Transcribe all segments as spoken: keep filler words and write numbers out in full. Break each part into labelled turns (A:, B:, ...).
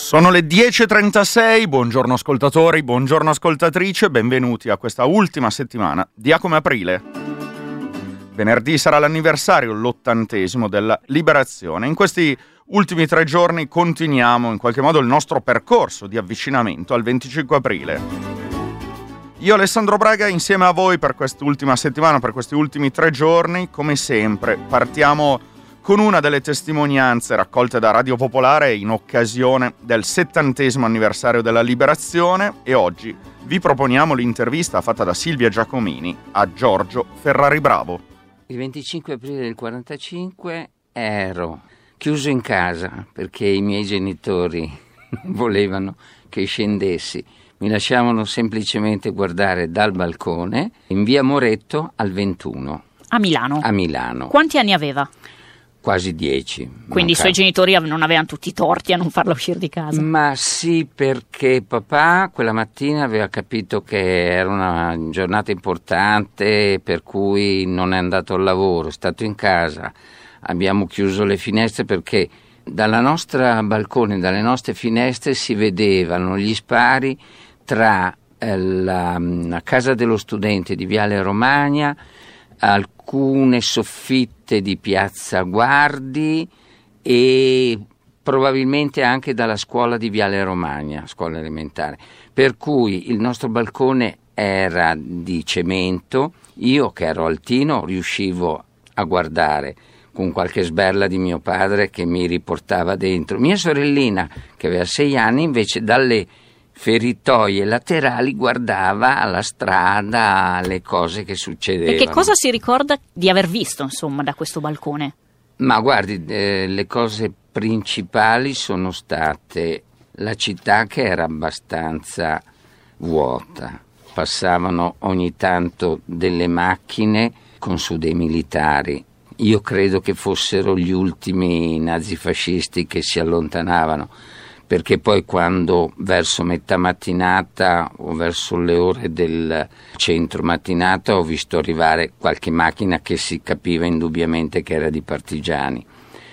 A: Sono le dieci e trentasei, buongiorno ascoltatori, buongiorno ascoltatrice, benvenuti a questa ultima settimana di A come Aprile. Venerdì sarà l'anniversario, l'ottantesimo della Liberazione. In questi ultimi tre giorni continuiamo in qualche modo il nostro percorso di avvicinamento al venticinque aprile. Io, Alessandro Braga, insieme a voi per quest'ultima settimana, per questi ultimi tre giorni, come sempre, partiamo con una delle testimonianze raccolte da Radio Popolare in occasione del settantesimo anniversario della Liberazione, e oggi vi proponiamo l'intervista fatta da Silvia Giacomini a Giorgio Ferrari Bravo.
B: Il venticinque aprile del quarantacinque ero chiuso in casa perché i miei genitori volevano che scendessi. Mi lasciavano semplicemente guardare dal balcone in via Moretto al ventuno.
C: A Milano?
B: A Milano.
C: Quanti anni aveva?
B: Quasi dieci.
C: Quindi i suoi genitori non avevano tutti i torti a non farla uscire di casa?
B: Ma sì, perché papà quella mattina aveva capito che era una giornata importante, per cui non è andato al lavoro, è stato in casa. Abbiamo chiuso le finestre perché dalla nostra balcone, dalle nostre finestre si vedevano gli spari tra la, la casa dello studente di Viale Romagna, alcune soffitte di Piazza Guardi e probabilmente anche dalla scuola di Viale Romagna, scuola elementare. Per cui il nostro balcone era di cemento, io che ero altino riuscivo a guardare con qualche sberla di mio padre che mi riportava dentro. Mia sorellina, che aveva sei anni, invece dalle feritoie laterali guardava la strada, le cose che succedevano.
C: E che cosa si ricorda di aver visto, insomma, da questo balcone?
B: Ma guardi, eh, le cose principali sono state la città che era abbastanza vuota. Passavano ogni tanto delle macchine con su dei militari. Io credo che fossero gli ultimi nazifascisti che si allontanavano, perché poi quando verso metà mattinata o verso le ore del centro mattinata ho visto arrivare qualche macchina che si capiva indubbiamente che era di partigiani.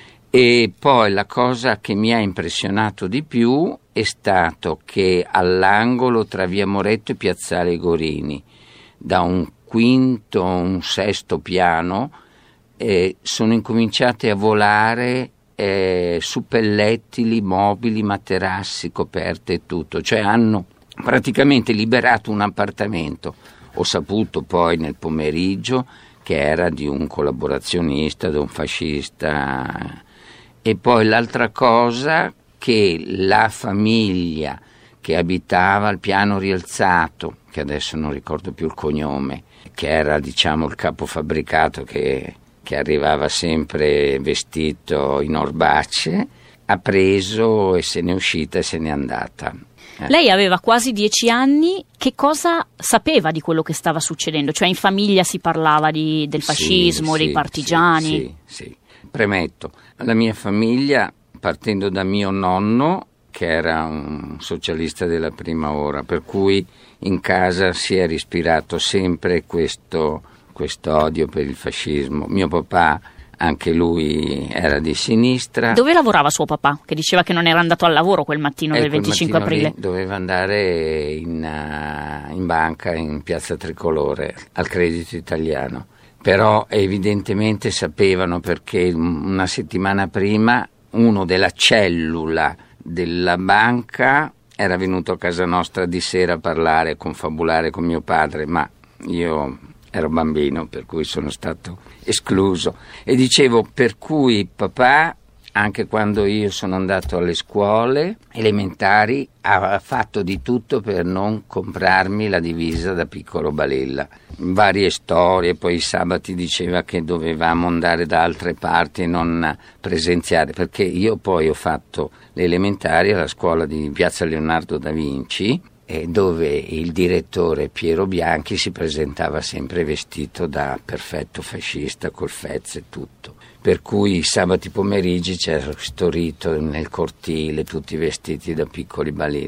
B: E poi la cosa che mi ha impressionato di più è stato che all'angolo tra via Moretto e piazzale Gorini, da un quinto o un sesto piano, eh, sono incominciate a volare Eh, suppellettili, mobili, materassi, coperte e tutto, cioè hanno praticamente liberato un appartamento. Ho saputo poi nel pomeriggio che era di un collaborazionista, di un fascista. E poi l'altra cosa, che la famiglia che abitava al piano rialzato, che adesso non ricordo più il cognome, che era diciamo il capofabbricato che che arrivava sempre vestito in orbacce, ha preso e se n'è uscita e se n'è andata. Eh.
C: Lei aveva quasi dieci anni, che cosa sapeva di quello che stava succedendo? Cioè in famiglia si parlava di, del fascismo,
B: sì,
C: dei
B: sì,
C: partigiani?
B: Sì, sì, sì. Premetto, la mia famiglia, partendo da mio nonno, che era un socialista della prima ora, per cui in casa si è respirato sempre questo... questo odio per il fascismo. Mio papà, anche lui, era di sinistra.
C: Dove lavorava suo papà? Che diceva che non era andato al lavoro quel mattino
B: eh,
C: del venticinque aprile.
B: Doveva andare in, uh, in banca in Piazza Tricolore, al Credito Italiano. Però evidentemente sapevano, perché una settimana prima uno della cellula della banca era venuto a casa nostra di sera a parlare, a confabulare con mio padre, ma io ero bambino, per cui sono stato escluso. E dicevo, per cui papà, anche quando io sono andato alle scuole elementari, ha fatto di tutto per non comprarmi la divisa da piccolo balilla. Varie storie, poi i sabati diceva che dovevamo andare da altre parti e non presenziare, perché io poi ho fatto le elementari alla scuola di Piazza Leonardo da Vinci, dove il direttore Piero Bianchi si presentava sempre vestito da perfetto fascista, col fez e tutto. Per cui i sabati pomeriggi c'era questo rito nel cortile, tutti vestiti da piccoli balilla.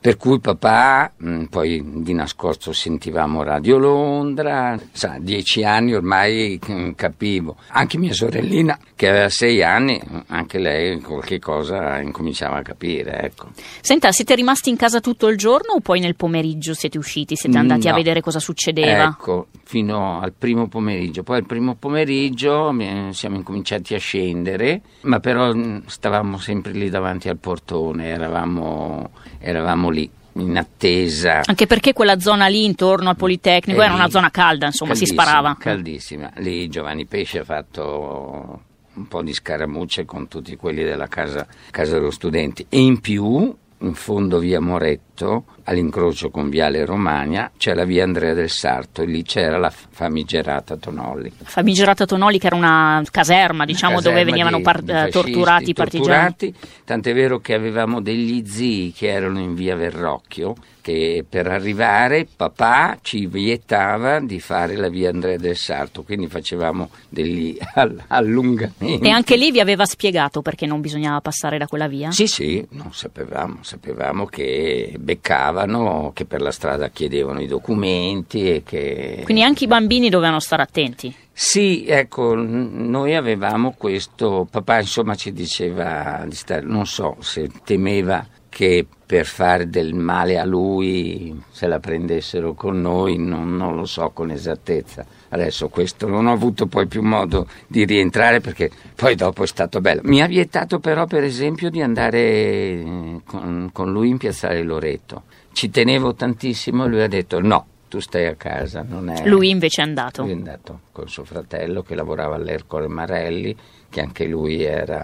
B: Per cui papà, mh, poi di nascosto sentivamo Radio Londra, sa, dieci anni ormai mh, capivo. Anche mia sorellina, che aveva sei anni, anche lei qualche cosa incominciava a capire, ecco.
C: Senta, siete rimasti in casa tutto il giorno o poi nel pomeriggio siete usciti, siete andati
B: No.
C: a vedere cosa succedeva?
B: Ecco, fino al primo pomeriggio. Poi al primo pomeriggio eh, siamo incominciati a scendere, ma però mh, stavamo sempre lì davanti al portone, eravamo, eravamo lì in attesa.
C: Anche perché quella zona lì intorno al Politecnico
B: Eh,
C: era una zona calda, insomma, si
B: caldissima,
C: sparava.
B: Caldissima. Lì Giovanni Pesce ha fatto un po' di scaramucce con tutti quelli della casa, casa dello studenti. E in più, in fondo via Moretto, all'incrocio con Viale Romagna, c'è la via Andrea del Sarto e lì c'era la famigerata Tonolli.
C: Famigerata Tonolli, che era una caserma, diciamo,
B: Caserma
C: dove venivano
B: di-
C: par-
B: di fascisti,
C: torturati i partigiani.
B: torturati, tant'è vero che avevamo degli zii che erano in via Verrocchio, che per arrivare papà ci vietava di fare la via Andrea del Sarto, quindi facevamo degli all- allungamenti.
C: E anche lì vi aveva spiegato perché non bisognava passare da quella via?
B: Sì, sì, non sapevamo, sapevamo che beccavano, che per la strada chiedevano i documenti e che...
C: Quindi anche i bambini dovevano stare attenti.
B: Sì, ecco, n- noi avevamo questo, papà insomma ci diceva di stare, non so se temeva che per fare del male a lui se la prendessero con noi, non, non lo so con esattezza. Adesso questo non ho avuto poi più modo di rientrare perché poi dopo è stato bello. Mi ha vietato però per esempio di andare eh, con, con lui in Piazzale Loreto. Ci tenevo tantissimo e lui ha detto no, tu stai a casa. Non è...
C: Lui invece è andato.
B: Lui è andato con suo fratello che lavorava all'Ercole Marelli, che anche lui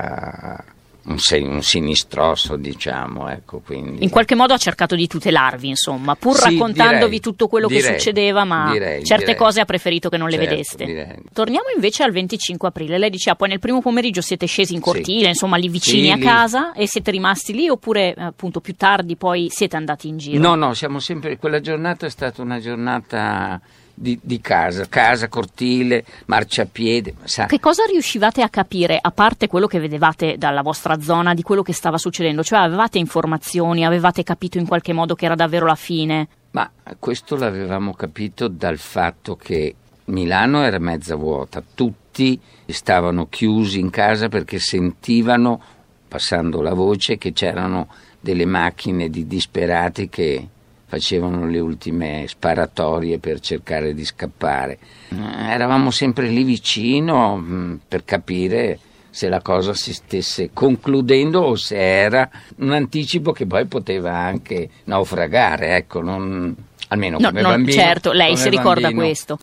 B: era un, un sinistroso, diciamo, ecco, quindi...
C: In qualche modo ha cercato di tutelarvi, insomma, pur
B: Sì,
C: raccontandovi
B: direi,
C: tutto quello
B: direi,
C: che succedeva, ma
B: direi,
C: certe
B: direi.
C: cose ha preferito che non le
B: Certo,
C: vedeste.
B: direi.
C: Torniamo invece al venticinque aprile. Lei diceva poi nel primo pomeriggio siete scesi in cortile,
B: Sì.
C: insomma lì vicini
B: Sì,
C: a
B: lì.
C: casa, e siete rimasti lì oppure appunto più tardi poi siete andati in giro?
B: No, no, siamo sempre... Quella giornata è stata una giornata di, di casa, casa, cortile, marciapiede, sa...
C: Che cosa riuscivate a capire, a parte quello che vedevate dalla vostra zona, di quello che stava succedendo? Cioè avevate informazioni, avevate capito in qualche modo che era davvero la fine?
B: Ma questo l'avevamo capito dal fatto che Milano era mezza vuota, tutti stavano chiusi in casa perché sentivano, passando la voce, che c'erano delle macchine di disperati che facevano le ultime sparatorie per cercare di scappare. Eravamo sempre lì vicino mh, per capire se la cosa si stesse concludendo o se era un anticipo che poi poteva anche naufragare, ecco, non, almeno
C: No,
B: come
C: no,
B: bambino.
C: certo, lei
B: come
C: si ricorda
B: bambino.
C: questo.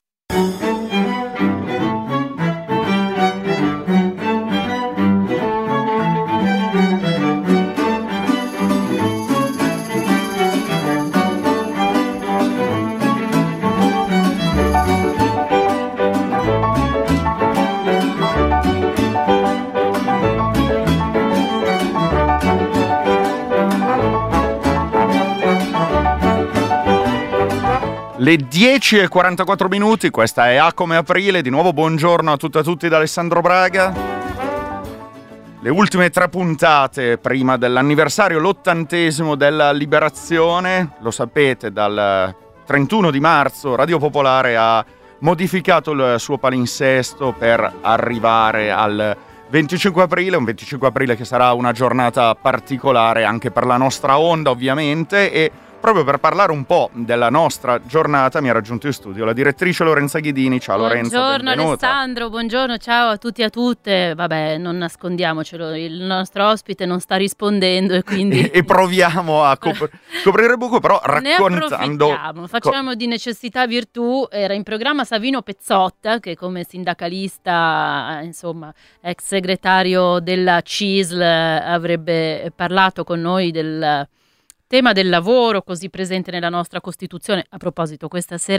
A: Le dieci e quarantaquattro minuti, questa è A come Aprile, di nuovo buongiorno a tutte e a tutti da Alessandro Braga. Le ultime tre puntate prima dell'anniversario, l'ottantesimo della Liberazione, lo sapete, dal trentuno di marzo Radio Popolare ha modificato il suo palinsesto per arrivare al venticinque aprile, un venticinque aprile che sarà una giornata particolare anche per la nostra onda ovviamente, e proprio per parlare un po' della nostra giornata mi ha raggiunto in studio la direttrice Lorenza Ghidini. Ciao Lorenza,
D: buongiorno
A: benvenuta.
D: Alessandro, buongiorno, ciao a tutti e a tutte. Vabbè, non nascondiamocelo, il nostro ospite non sta rispondendo e quindi...
A: E, e proviamo a cop- coprire il buco, però
D: Ne
A: raccontando...
D: approfittiamo, facciamo di necessità virtù. Era in programma Savino Pezzotta, che come sindacalista, insomma, ex segretario della C I S L, avrebbe parlato con noi del tema del lavoro così presente nella nostra Costituzione. A proposito, questa sera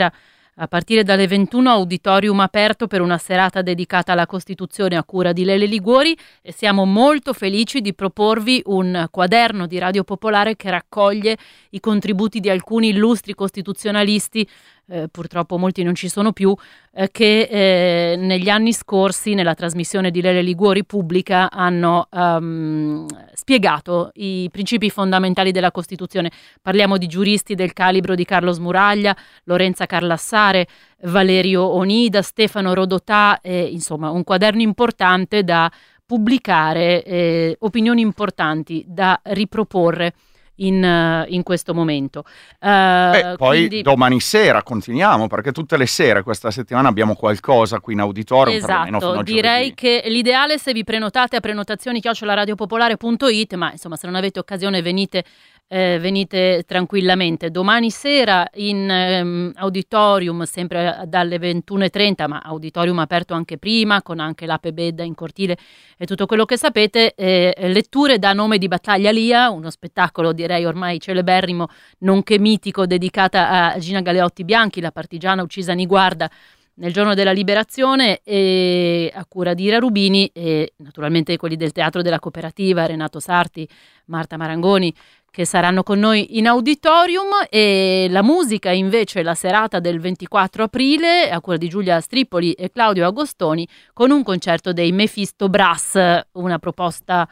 D: A partire dalle ventuno, auditorium aperto per una serata dedicata alla Costituzione a cura di Lele Liguori, e siamo molto felici di proporvi un quaderno di Radio Popolare che raccoglie i contributi di alcuni illustri costituzionalisti, eh, purtroppo molti non ci sono più, eh, che eh, negli anni scorsi nella trasmissione di Lele Liguori pubblica hanno um, spiegato i principi fondamentali della Costituzione. Parliamo di giuristi del calibro di Carlo Smuraglia, Lorenza Carlassare, Valerio Onida, Stefano Rodotà, eh, insomma un quaderno importante da pubblicare, eh, opinioni importanti da riproporre in, uh, in questo momento. Uh,
A: Beh, poi
D: quindi...
A: domani sera continuiamo, perché tutte le sere questa settimana abbiamo qualcosa qui in auditorium.
D: Esatto, direi che l'ideale, se vi prenotate a prenotazioni chiocciola radiopopolare punto it, ma insomma se non avete occasione venite Eh, venite tranquillamente. Domani sera in ehm, auditorium, sempre dalle ventuno e trenta, ma auditorium aperto anche prima, con anche l'Ape Bedda in cortile e tutto quello che sapete, eh, letture da Nome di Battaglia Lia, uno spettacolo direi ormai celeberrimo, nonché mitico, dedicata a Gina Galeotti Bianchi, la partigiana uccisa a Niguarda nel giorno della liberazione, e a cura di Ira Rubini, e naturalmente quelli del Teatro della Cooperativa, Renato Sarti, Marta Marangoni, che saranno con noi in auditorium. E la musica invece la serata del ventiquattro aprile a cura di Giulia Strippoli e Claudio Agostoni, con un concerto dei Mephisto Brass, una proposta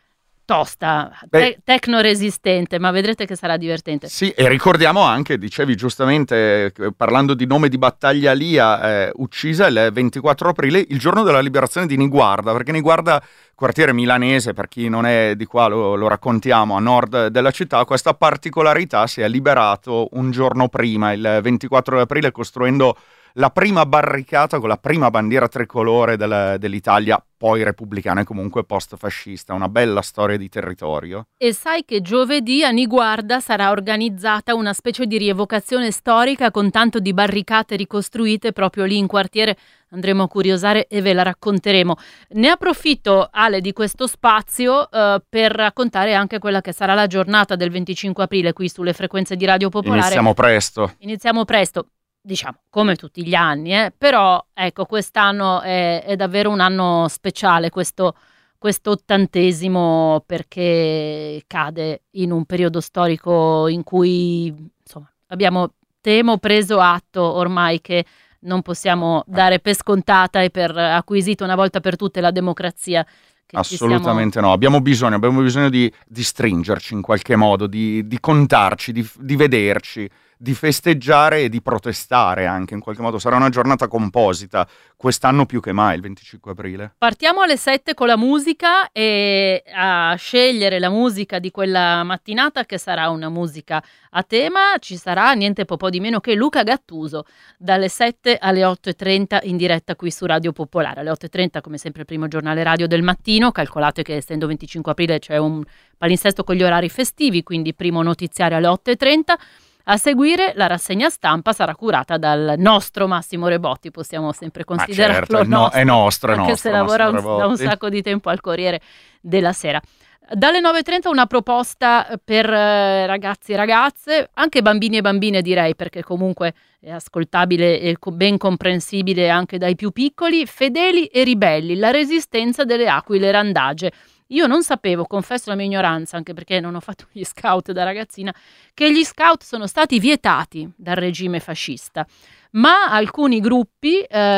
D: tosta, te- tecno resistente, ma vedrete che sarà divertente.
A: Sì, e ricordiamo anche, dicevi giustamente, parlando di Nome di Battaglia Lia, eh, uccisa il ventiquattro aprile, il giorno della liberazione di Niguarda, perché Niguarda, quartiere milanese, per chi non è di qua lo, lo raccontiamo, a nord della città, questa particolarità: si è liberato un giorno prima, il ventiquattro aprile, costruendo la prima barricata con la prima bandiera tricolore del, dell'Italia, poi repubblicana e comunque post-fascista. Una bella storia di territorio.
D: E sai che giovedì a Niguarda sarà organizzata una specie di rievocazione storica con tanto di barricate ricostruite proprio lì in quartiere. Andremo a curiosare e ve la racconteremo. Ne approfitto, Ale, di questo spazio eh, per raccontare anche quella che sarà la giornata del venticinque aprile qui sulle frequenze di Radio Popolare.
A: Iniziamo presto.
D: Iniziamo presto. Diciamo, come tutti gli anni, eh? Però ecco, quest'anno è, è davvero un anno speciale, questo, questo ottantesimo, perché cade in un periodo storico in cui, insomma, abbiamo, temo, preso atto ormai che non possiamo dare per scontata e per acquisito una volta per tutte la democrazia. Che
A: Assolutamente
D: siamo...
A: no, abbiamo bisogno, abbiamo bisogno di, di stringerci in qualche modo, di, di contarci, di, di vederci, di festeggiare e di protestare anche in qualche modo. Sarà una giornata composita, quest'anno più che mai, il venticinque aprile.
D: Partiamo alle sette con la musica, e a scegliere la musica di quella mattinata, che sarà una musica a tema, ci sarà niente po' di meno che Luca Gattuso, dalle sette alle otto e trenta in diretta qui su Radio Popolare. Alle otto e trenta come sempre il primo giornale radio del mattino. Calcolate che essendo venticinque aprile c'è un palinsesto con gli orari festivi, quindi primo notiziario alle otto e trenta. A seguire la rassegna stampa sarà curata dal nostro Massimo Rebotti, possiamo sempre considerarlo
A: certo, è no,
D: nostro,
A: è nostro, è
D: anche
A: nostro,
D: se lavora un,
A: Rebotti.
D: da un sacco di tempo al Corriere della Sera. Dalle nove e trenta una proposta per eh, ragazzi e ragazze, anche bambini e bambine direi, perché comunque è ascoltabile e co- ben comprensibile anche dai più piccoli. Fedeli e ribelli, la resistenza delle aquile randage. Io non sapevo, confesso la mia ignoranza, anche perché non ho fatto gli scout da ragazzina, che gli scout sono stati vietati dal regime fascista, ma alcuni gruppi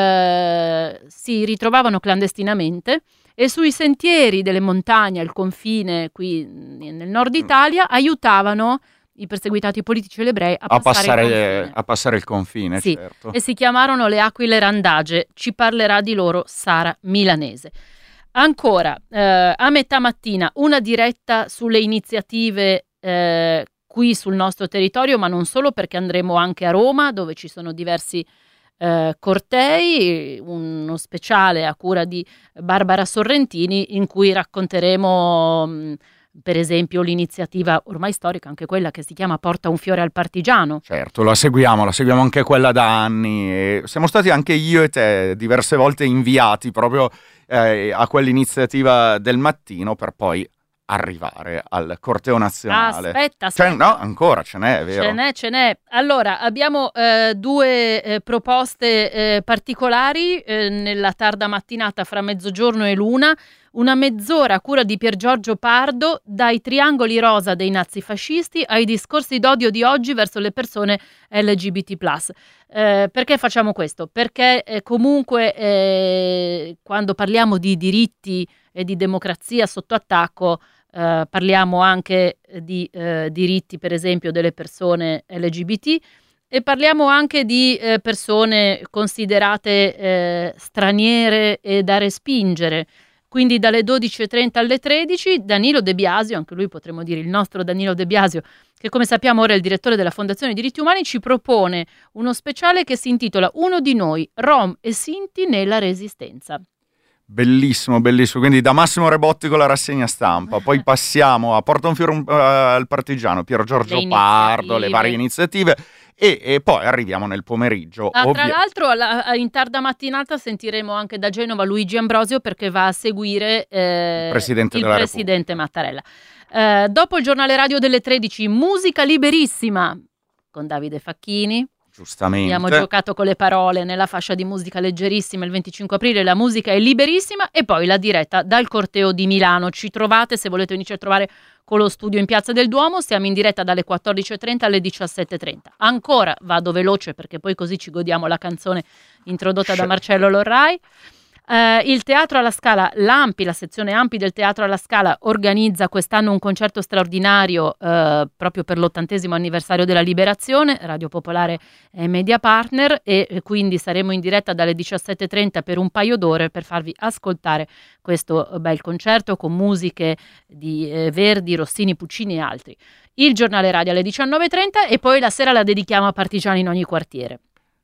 D: eh, si ritrovavano clandestinamente e sui sentieri delle montagne al confine qui nel nord Italia aiutavano i perseguitati politici e gli ebrei a,
A: a,
D: passare,
A: passare,
D: il
A: a passare il confine.
D: Sì,
A: certo.
D: E si chiamarono le aquile randage. Ci parlerà di loro Sara Milanese. Ancora, eh, a metà mattina una diretta sulle iniziative eh, qui sul nostro territorio, ma non solo, perché andremo anche a Roma, dove ci sono diversi eh, cortei, uno speciale a cura di Barbara Sorrentini, in cui racconteremo mh, per esempio l'iniziativa ormai storica, anche quella che si chiama Porta un fiore al partigiano.
A: Certo, la seguiamo, la seguiamo anche quella da anni, e siamo stati anche io e te diverse volte inviati proprio eh, a quell'iniziativa del mattino, per poi arrivare al corteo nazionale.
D: Aspetta, aspetta.
A: Cioè, no, ancora ce n'è, è vero?
D: Ce n'è, ce n'è. Allora, abbiamo eh, due eh, proposte eh, particolari eh, nella tarda mattinata fra mezzogiorno e l'una. Una mezz'ora a cura di Pier Giorgio Pardo, dai triangoli rosa dei nazifascisti ai discorsi d'odio di oggi verso le persone L G B T plus. Eh, perché facciamo questo? Perché eh, comunque eh, quando parliamo di diritti e di democrazia sotto attacco eh, parliamo anche di eh, diritti, per esempio, delle persone L G B T, e parliamo anche di eh, persone considerate eh, straniere e da respingere. Quindi dalle dodici e trenta alle tredici Danilo De Biasio, anche lui potremmo dire il nostro Danilo De Biasio, che come sappiamo ora è il direttore della Fondazione Diritti Umani, ci propone uno speciale che si intitola Uno di noi, Rom e Sinti nella Resistenza.
A: Bellissimo, bellissimo. Quindi da Massimo Rebotti con la rassegna stampa, poi passiamo a Porta un fiore uh, al Partigiano, Pier Giorgio
D: Le
A: Pardo, le varie iniziative. E, e poi arriviamo nel pomeriggio.
D: Ah,
A: ovvia-
D: tra l'altro alla, in tarda mattinata sentiremo anche da Genova Luigi Ambrosio, perché va a seguire eh,
A: il presidente,
D: il
A: della
D: presidente Mattarella. Eh, dopo il giornale radio delle tredici, musica liberissima con Davide Facchini.
A: Giustamente.
D: Abbiamo giocato con le parole nella fascia di musica leggerissima il venticinque aprile, la musica è liberissima, e poi la diretta dal corteo di Milano. Ci trovate se volete venirci a trovare con lo studio in Piazza del Duomo, siamo in diretta dalle quattordici e trenta alle diciassette e trenta. Ancora vado veloce perché poi così ci godiamo la canzone introdotta da Marcello Lorrai. Uh, il Teatro alla Scala, l'Ampi, la sezione Ampi del Teatro alla Scala organizza quest'anno un concerto straordinario uh, proprio per l'ottantesimo anniversario della Liberazione. Radio Popolare è media partner e, e quindi saremo in diretta dalle diciassette e trenta per un paio d'ore per farvi ascoltare questo uh, bel concerto con musiche di eh, Verdi, Rossini, Puccini e altri. Il giornale radio alle diciannove e trenta e poi la sera la dedichiamo a partigiani in ogni quartiere.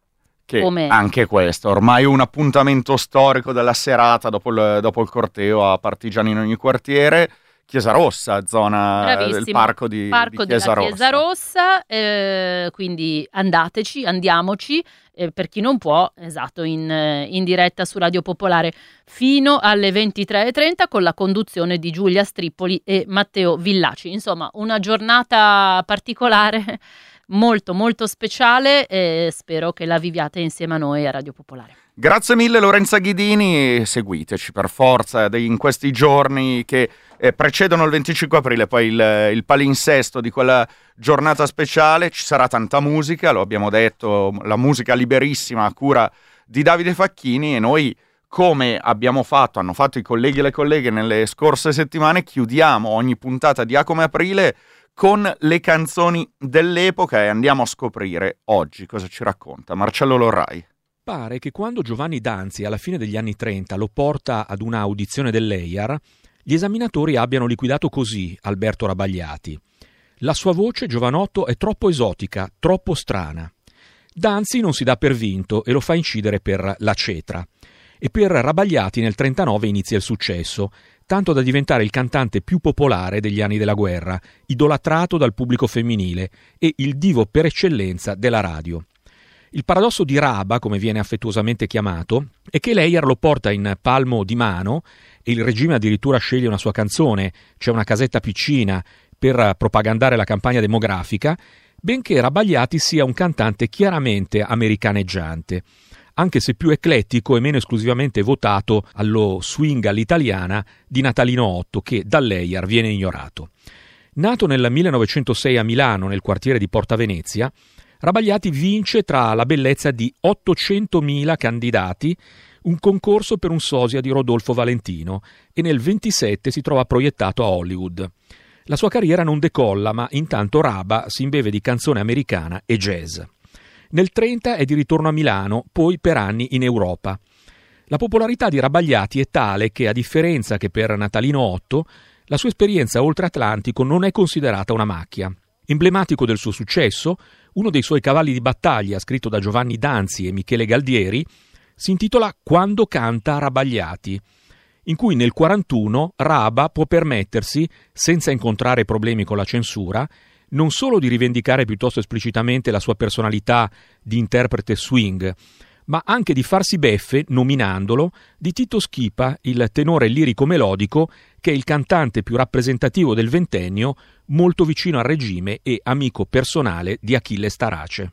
A: Che
D: Come...
A: anche questo, ormai un appuntamento storico della serata dopo il, dopo il corteo a partigiani in ogni quartiere. Chiesa Rossa, zona
D: Bravissimo.
A: del parco di,
D: parco
A: di Chiesa
D: della
A: Rossa.
D: Chiesa Rossa, eh, quindi andateci, andiamoci, eh, per chi non può, esatto, in, in diretta su Radio Popolare fino alle ventitré e trenta con la conduzione di Giulia Strippoli e Matteo Villaci. Insomma, una giornata particolare, molto molto speciale, e spero che la viviate insieme a noi a Radio Popolare.
A: Grazie mille Lorenza Ghidini, seguiteci per forza in questi giorni che eh, precedono il venticinque aprile, poi il, il palinsesto di quella giornata speciale. Ci sarà tanta musica, lo abbiamo detto, la musica liberissima a cura di Davide Facchini, e noi, come abbiamo fatto, hanno fatto i colleghi e le colleghe nelle scorse settimane, chiudiamo ogni puntata di A come Aprile con le canzoni dell'epoca, e andiamo a scoprire oggi cosa ci racconta Marcello Lorrai.
E: Pare che quando Giovanni Danzi alla fine degli anni trenta lo porta ad una audizione dell'E I A R, gli esaminatori abbiano liquidato così Alberto Rabagliati: la sua voce, giovanotto, è troppo esotica, troppo strana. Danzi non si dà per vinto e lo fa incidere per La Cetra. E per Rabagliati nel trentanove inizia il successo, tanto da diventare il cantante più popolare degli anni della guerra, idolatrato dal pubblico femminile e il divo per eccellenza della radio. Il paradosso di Raba, come viene affettuosamente chiamato, è che l'E I A R lo porta in palmo di mano e il regime addirittura sceglie una sua canzone, C'è una casetta piccina, per propagandare la campagna demografica, benché Rabagliati sia un cantante chiaramente americaneggiante, anche se più eclettico e meno esclusivamente votato allo swing all'italiana di Natalino Otto, che dall'E I A R viene ignorato. Nato nel millenovecentosei a Milano, nel quartiere di Porta Venezia, Rabagliati vince tra la bellezza di ottocentomila candidati un concorso per un sosia di Rodolfo Valentino e nel ventisette si trova proiettato a Hollywood. La sua carriera non decolla, ma intanto Raba si imbeve di canzone americana e jazz. Nel trenta è di ritorno a Milano, poi per anni in Europa. La popolarità di Rabagliati è tale che, a differenza che per Natalino Otto, la sua esperienza oltre Atlantico non è considerata una macchia. Emblematico del suo successo, uno dei suoi cavalli di battaglia, scritto da Giovanni Danzi e Michele Galdieri, si intitola Quando canta Rabagliati, in cui nel quarantuno Raba può permettersi, senza incontrare problemi con la censura, non solo di rivendicare piuttosto esplicitamente la sua personalità di interprete swing, ma anche di farsi beffe, nominandolo, di Tito Schipa, il tenore lirico-melodico, che è il cantante più rappresentativo del ventennio, molto vicino al regime e amico personale di Achille Starace.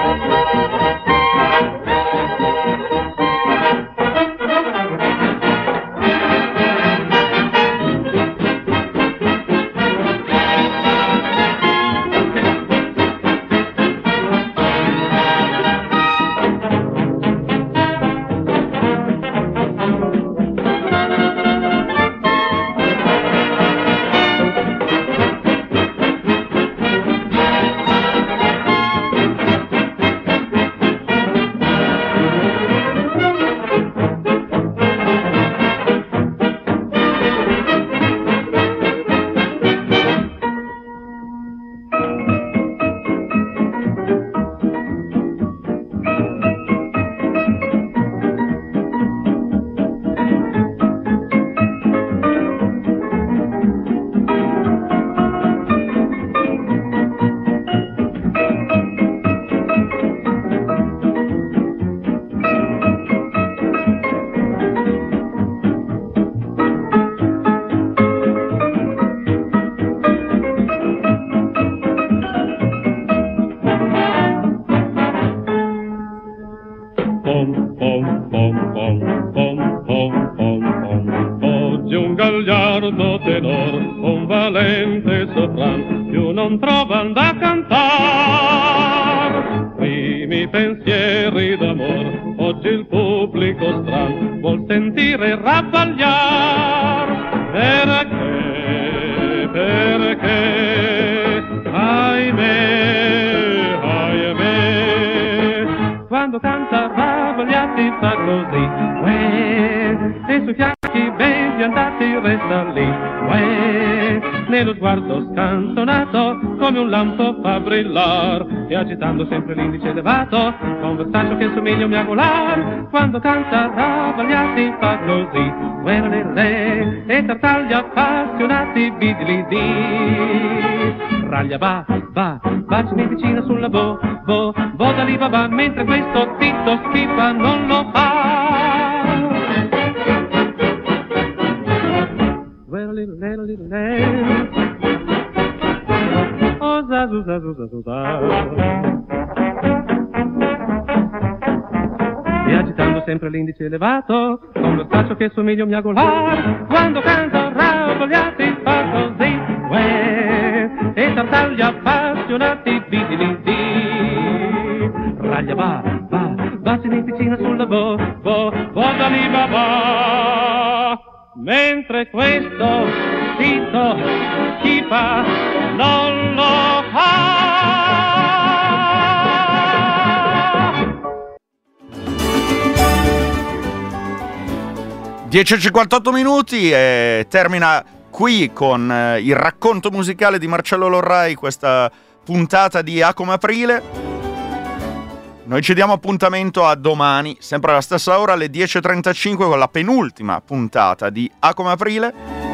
F: gagliardo tenor, un valente sopran, più non trovan da cantar. Primi pensieri d'amor, oggi il pubblico stran vuol sentire rabbagliar. Perché, perché, ahimè, ahimè, quando canta rabbagliati fa così, uè, e sui fianchi ben piantati resta lì, uè, nello sguardo scanzonato come un lampo fa brillar, e agitando sempre l'indice elevato con versaggio che somiglia a un miagolar. Quando canta rabbagliati fa così, uè, le, e tartaglia appassionati bidili di. Raglia va, va, bacini vicino sulla bo, bo, bo da lì va, va, mentre questo Tito Schipa non lo fa. Well, little, little, little, little. Oh, za, zu, za, zu, za, zu, za. E agitando sempre l'indice elevato con lo staccio che somiglia a un miagolar, quando canto rabbagliati fa così, uè, e tartaglia appassionati bidili di. Raglia va, va, bacini vicina sulla bo, bo, bo da lì va, va, mentre questo Tito Schipa non lo fa.
A: dieci e cinquantotto minuti e termina qui con eh, il racconto musicale di Marcello Lorrai questa puntata di A come Aprile. Noi ci diamo appuntamento a domani, sempre alla stessa ora, alle dieci e trentacinque, con la penultima puntata di A come Aprile.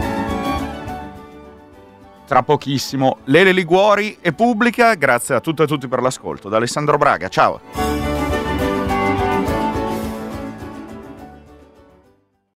A: Tra pochissimo Lele Liguori e Pubblica. Grazie a tutte e tutti per l'ascolto. Da Alessandro Braga, ciao!